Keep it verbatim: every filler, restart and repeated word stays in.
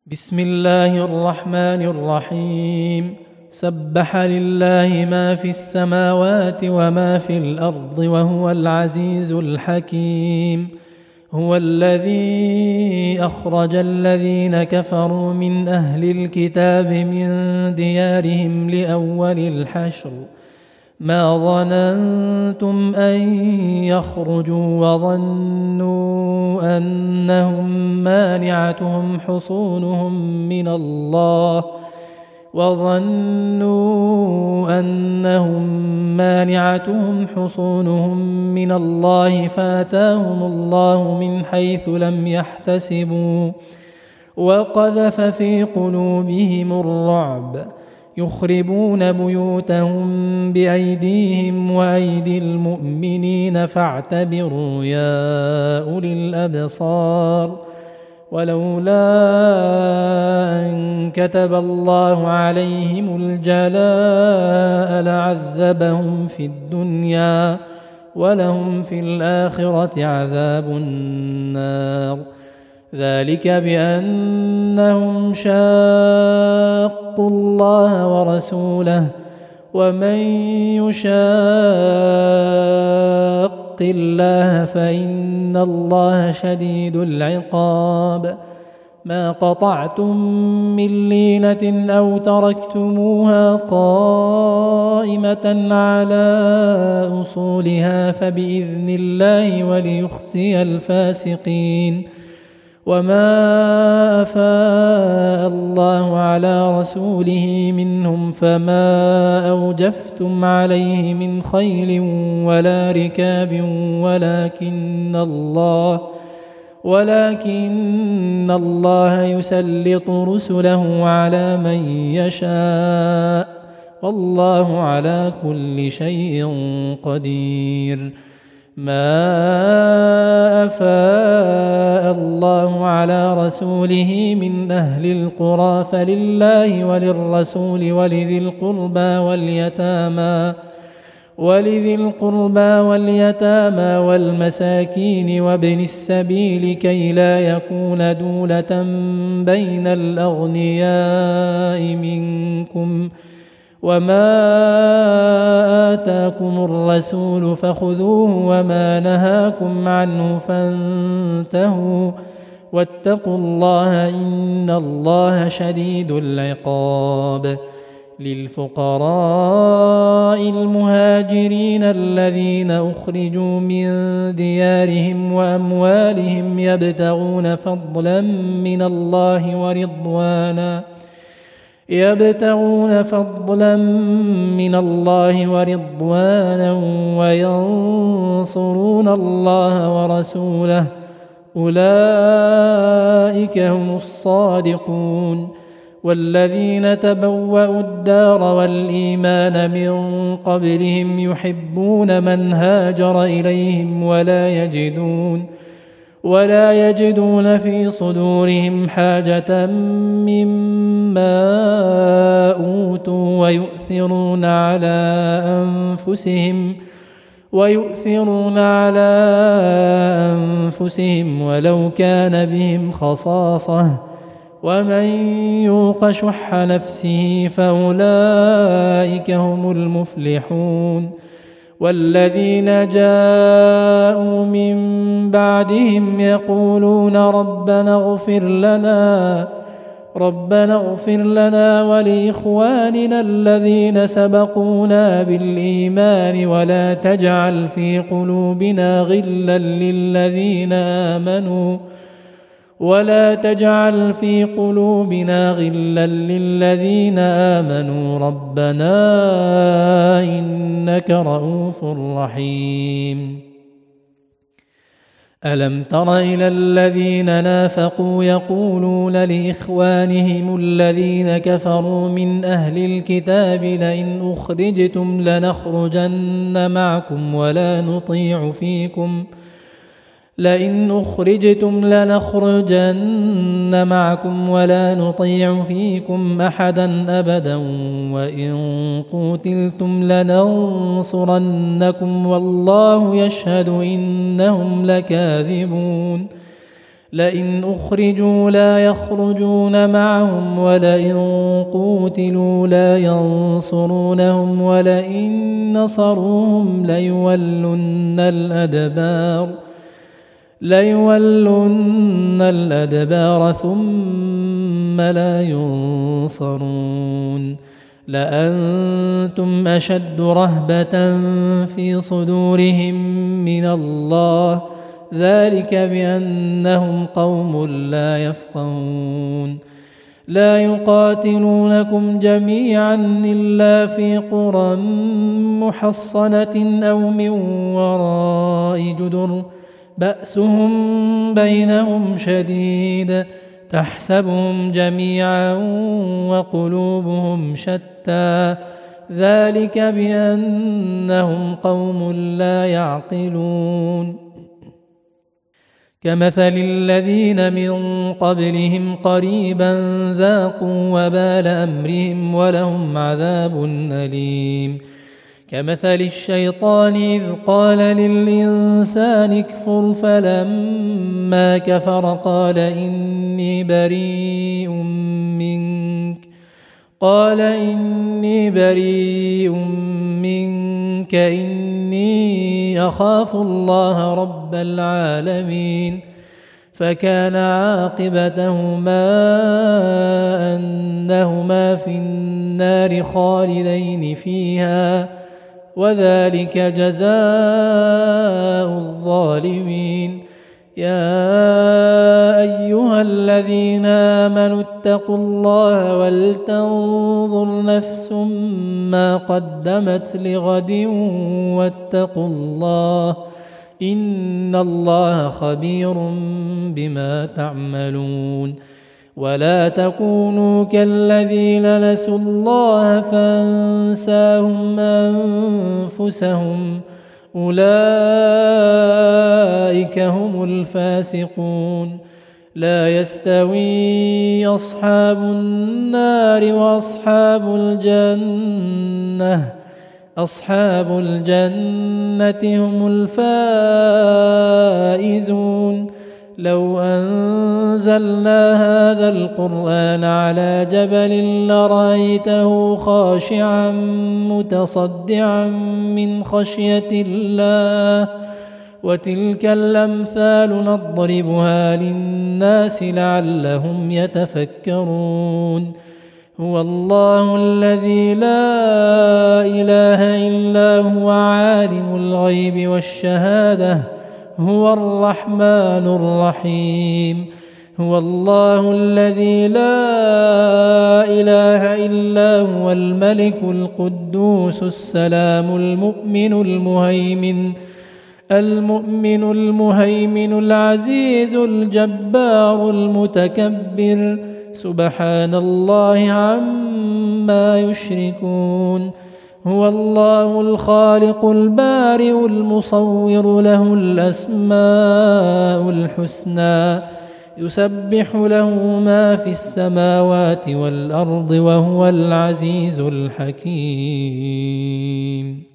بسم الله الرحمن الرحيم. سبح لله ما في السماوات وما في الأرض وهو العزيز الحكيم. هو الذي أخرج الذين كفروا من أهل الكتاب من ديارهم لأول الحشر ما ظننتم أن يخرجوا وظنوا أنهم مانعتهم حصونهم من الله وظنوا أنهم مانعتهم حصونهم من الله فآتاهم الله من حيث لم يحتسبوا وقذف في قلوبهم الرعب يخربون بيوتهم بأيديهم وأيدي المؤمنين فاعتبروا يا أولي الأبصار. ولولا أن كتب الله عليهم الجلاء لعذبهم في الدنيا ولهم في الآخرة عذاب النار. ذلك بأنهم شاقوا الله ورسوله ومن يشاق الله فإن الله شديد العقاب. ما قطعتم من لينة أو تركتموها قائمة على أصولها فبإذن الله وليخزي الفاسقين. وما أفاء الله على رسوله منهم فما أوجفتم عليه من خيل ولا ركاب ولكن الله ولكن الله يسلط رسله على من يشاء والله على كل شيء قدير. ما أفاء الله على رسوله من أهل القرى فلله وللرسول ولذي القربى واليتامى ولذي القربى واليتامى والمساكين وابن السبيل كي لا يكون دولة بين الأغنياء منكم. وما آتاكم الرسول فخذوه وما نهاكم عنه فانتهوا واتقوا الله إن الله شديد العقاب. للفقراء المهاجرين الذين أخرجوا من ديارهم وأموالهم يبتغون فضلا من الله ورضوانا يبتغون فضلا من الله ورضوانا وينصرون الله ورسوله أولئك هم الصادقون. والذين تبوأوا الدار والإيمان من قبلهم يحبون من هاجر إليهم ولا يجدون ولا يجدون في صدورهم حاجة مما أوتوا ويؤثرون على أنفسهم ويؤثرون على أنفسهم ولو كان بهم خصاصة ومن يوق شح نفسه فأولئك هم المفلحون. والذين جاءوا من بعدهم يقولون ربنا اغفر لنا ربنا اغفر لنا ولإخواننا الذين سبقونا بالإيمان ولا تجعل في قلوبنا غلا للذين آمنوا ولا تجعل في قلوبنا غلا للذين آمنوا ربنا إنك رؤوف رحيم. ألم تر إلى الذين نافقوا يقولون لإخوانهم الذين كفروا من أهل الكتاب لئن أخرجتم لنخرجن معكم ولا نطيع فيكم لئن أخرجتم لنخرجن معكم ولا نطيع فيكم أحدا أبدا وإن قوتلتم لننصرنكم والله يشهد إنهم لكاذبون. لئن أخرجوا لا يخرجون معهم ولئن قوتلوا لا ينصرونهم ولئن نصروهم ليولن الأدبار ليولن الأدبار ثم لا ينصرون لأنتم أشد رهبة في صدورهم من الله ذلك بأنهم قوم لا يفقهون لا يقاتلونكم جميعا إلا في قرى محصنة أو من وراء جدر بأسهم بينهم شديد تحسبهم جميعا وقلوبهم شتى ذلك بأنهم قوم لا يعقلون كمثل الذين من قبلهم قريبا ذاقوا وبال أمرهم ولهم عذاب أليم كمثل الشيطان إذ قال للإنسان اكفر فلما كفر قال إني بريء منك قال إني بريء منك إني أخاف الله رب العالمين فكان عاقبتهما أنهما في النار خالدين فيها وذلك جزاء الظالمين يا أيها الذين آمنوا اتقوا الله ولتنظر نفس ما قدمت لغد واتقوا الله إن الله خبير بما تعملون ولا تكونوا كالذين نسوا الله فانساهم أنفسهم أولئك هم الفاسقون لا يستوي أصحاب النار وأصحاب الجنة أصحاب الجنة هم الفائزون لو أنزلنا هذا القرآن على جبل لرأيته خاشعا متصدعا من خشية الله وتلك الأمثال نضربها للناس لعلهم يتفكرون هو الله الذي لا إله إلا هو عالم الغيب والشهادة هو الرحمن الرحيم هو الله الذي لا إله إلا هو الملك القدوس السلام المؤمن المهيمن المؤمن المهيمن العزيز الجبار المتكبر سبحان الله عما يشركون هو الله الخالق البارئ المصور له الأسماء الحسنى يسبح له ما في السماوات والأرض وهو العزيز الحكيم.